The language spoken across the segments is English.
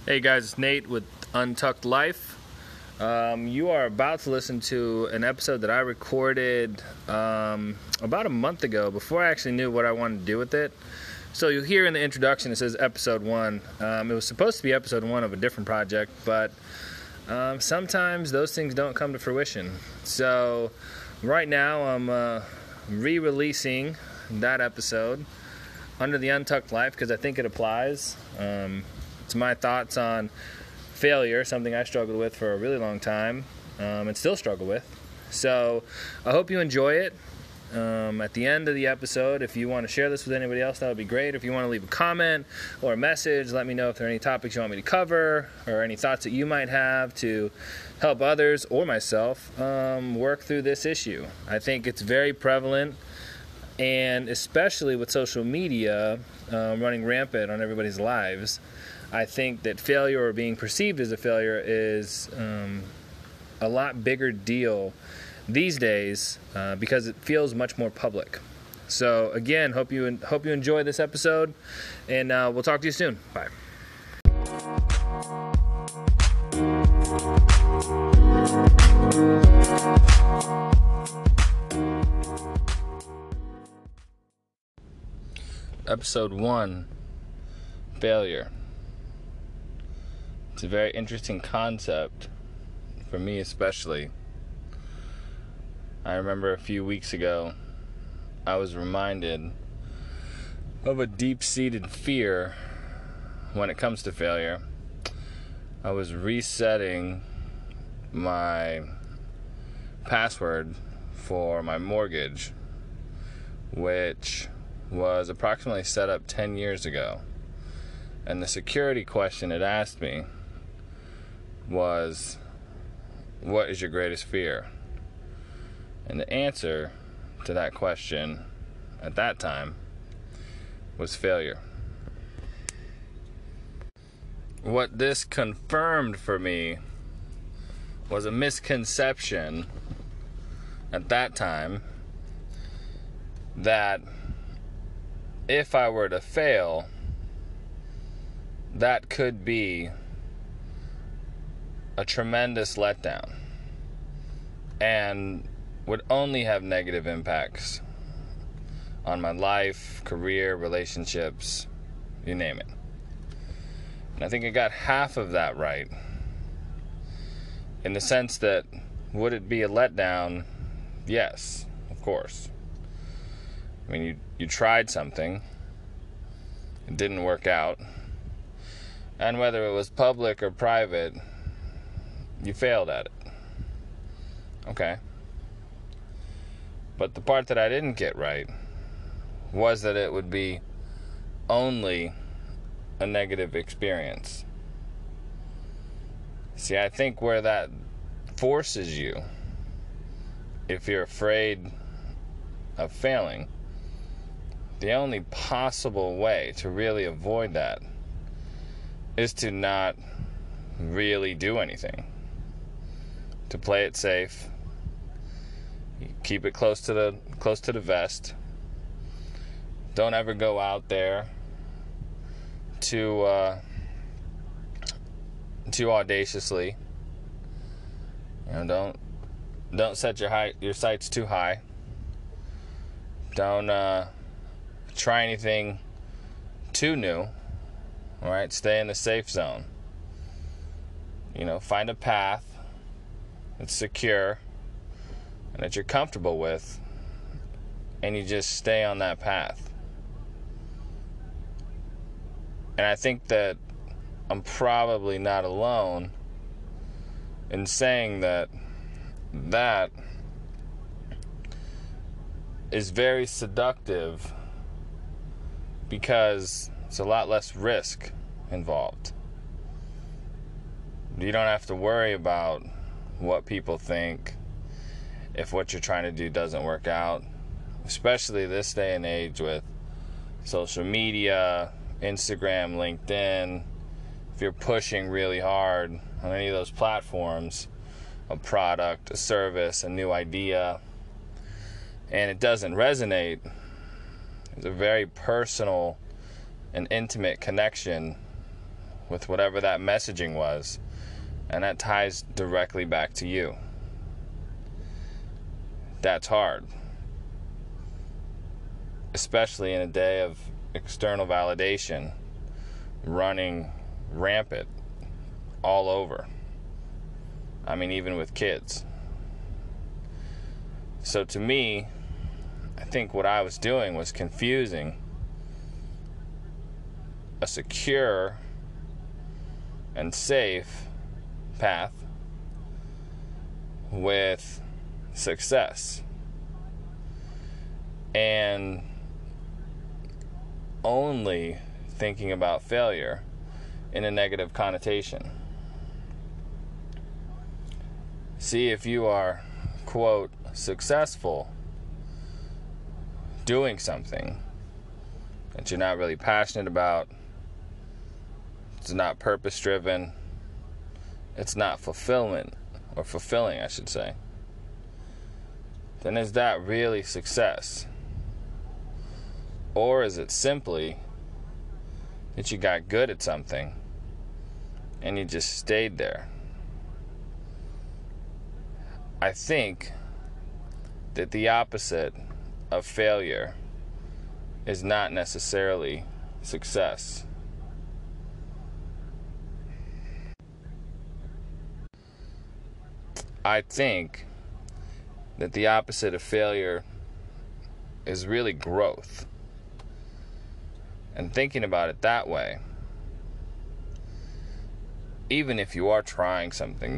Hey guys, it's Nate with Untucked Life. You are about to listen to an episode that I recorded about a month ago before I actually knew what I wanted to do with it. So you'll hear in the introduction it says episode 1. It was supposed to be episode 1 of a different project, but sometimes those things don't come to fruition. So right now I'm re-releasing that episode under the Untucked Life because I think it applies. It's my thoughts on failure, something I struggled with for a really long time and still struggle with. So I hope you enjoy it. At the end of the episode, if you want to share this with anybody else, that would be great. If you want to leave a comment or a message, let me know if there are any topics you want me to cover or any thoughts that you might have to help others or myself work through this issue. I think it's very prevalent, and especially with social media running rampant on everybody's lives, I think that failure or being perceived as a failure is a lot bigger deal these days because it feels much more public. So again, hope you enjoy this episode, and we'll talk to you soon. Bye. Episode 1, failure. It's a very interesting concept, for me especially. I remember a few weeks ago, I was reminded of a deep-seated fear when it comes to failure. I was resetting my password for my mortgage, which was approximately set up 10 years ago. And the security question it asked me was, what is your greatest fear? And the answer to that question at that time was failure. What this confirmed for me was a misconception at that time that if I were to fail, that could be a tremendous letdown and would only have negative impacts on my life, career, relationships, you name it. And I think I got half of that right, in the sense that, would it be a letdown? Yes, of course. I mean, you tried something, it didn't work out, and whether it was public or private, you failed at it. Okay. But the part that I didn't get right was that it would be only a negative experience. See, I think where that forces you, if you're afraid of failing, the only possible way to really avoid that is to not really do anything. To play it safe, keep it close to the vest. Don't ever go out there too audaciously. You know, don't set your sights too high. Don't try anything too new. All right, stay in the safe zone. You know, find a path that's secure and that you're comfortable with, and you just stay on that path. And I think that I'm probably not alone in saying that is very seductive because it's a lot less risk involved. You don't have to worry about what people think if what you're trying to do doesn't work out, especially this day and age with social media, Instagram, LinkedIn. If you're pushing really hard on any of those platforms, a product, a service, a new idea, and it doesn't resonate, it's a very personal and intimate connection with whatever that messaging was, and that ties directly back to you. That's hard, especially in a day of external validation running rampant all over. I mean, even with kids. So to me, I think what I was doing was confusing a secure and safe path with success, and only thinking about failure in a negative connotation. See, if you are, quote, successful doing something that you're not really passionate about, it's not purpose-driven, it's not fulfilling, I should say, then is that really success? Or is it simply that you got good at something and you just stayed there? I think that the opposite of failure is not necessarily success. I think that the opposite of failure is really growth. And thinking about it that way, even if you are trying something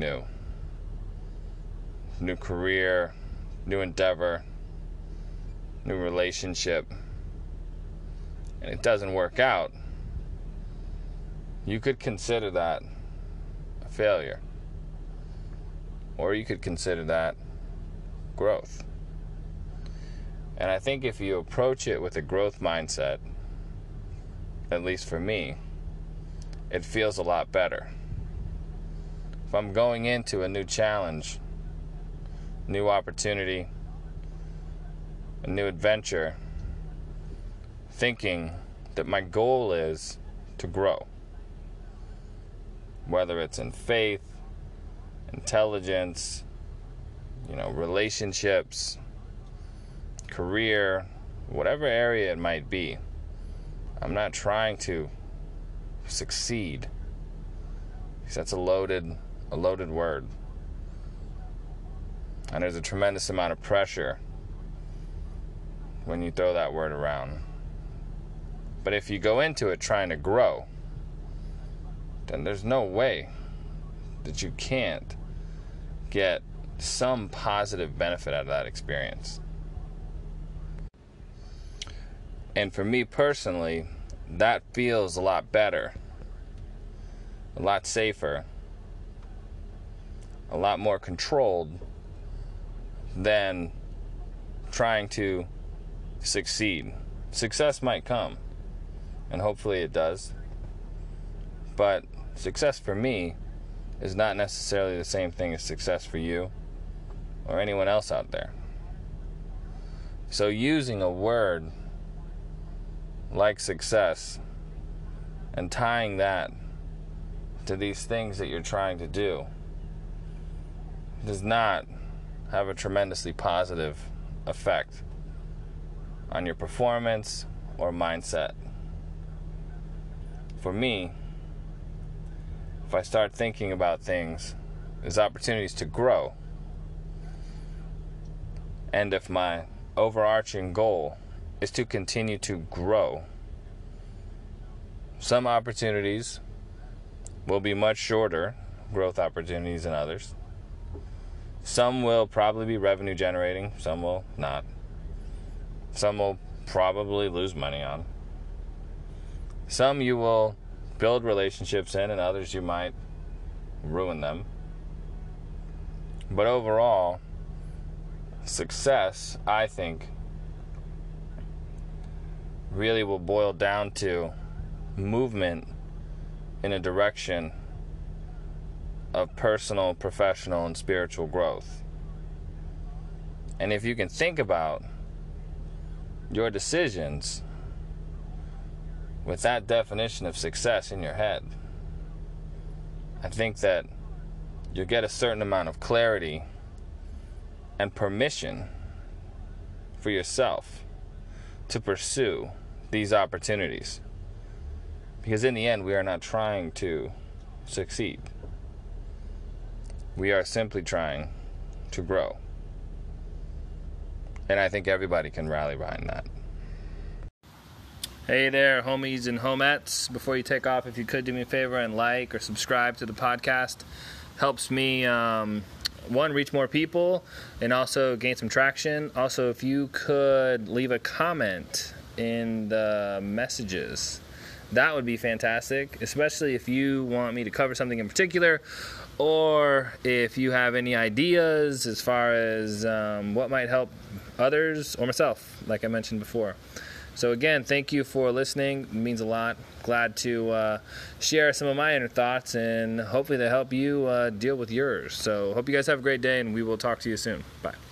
new career, new endeavor, new relationship, and it doesn't work out, you could consider that a failure. Or you could consider that growth. And I think if you approach it with a growth mindset, at least for me, it feels a lot better. If I'm going into a new challenge, new opportunity, a new adventure, thinking that my goal is to grow, whether it's in faith, intelligence, relationships, career, whatever area it might be, I'm not trying to succeed, because that's a loaded word. And there's a tremendous amount of pressure when you throw that word around. But if you go into it trying to grow, then there's no way that you can't get some positive benefit out of that experience. And for me personally, that feels a lot better, a lot safer, a lot more controlled than trying to succeed. Success might come, and hopefully it does, but success for me is not necessarily the same thing as success for you or anyone else out there. So using a word like success and tying that to these things that you're trying to do does not have a tremendously positive effect on your performance or mindset. For me, if I start thinking about things as opportunities to grow, and if my overarching goal is to continue to grow, some opportunities will be much shorter growth opportunities than others. Some will probably be revenue generating, some will not. Some will probably lose money on. Some you will build relationships in, and others you might ruin them. But overall, success, I think, really will boil down to movement in a direction of personal, professional, and spiritual growth. And if you can think about your decisions with that definition of success in your head, I think that you'll get a certain amount of clarity and permission for yourself to pursue these opportunities. Because in the end, we are not trying to succeed. We are simply trying to grow. And I think everybody can rally behind that. Hey there, homies and homettes. Before you take off, if you could do me a favor and like or subscribe to the podcast. Helps me, one, reach more people and also gain some traction. Also, if you could leave a comment in the messages, that would be fantastic, especially if you want me to cover something in particular, or if you have any ideas as far as what might help others or myself, like I mentioned before. So again, thank you for listening. It means a lot. Glad to share some of my inner thoughts, and hopefully they help you deal with yours. So hope you guys have a great day, and we will talk to you soon. Bye.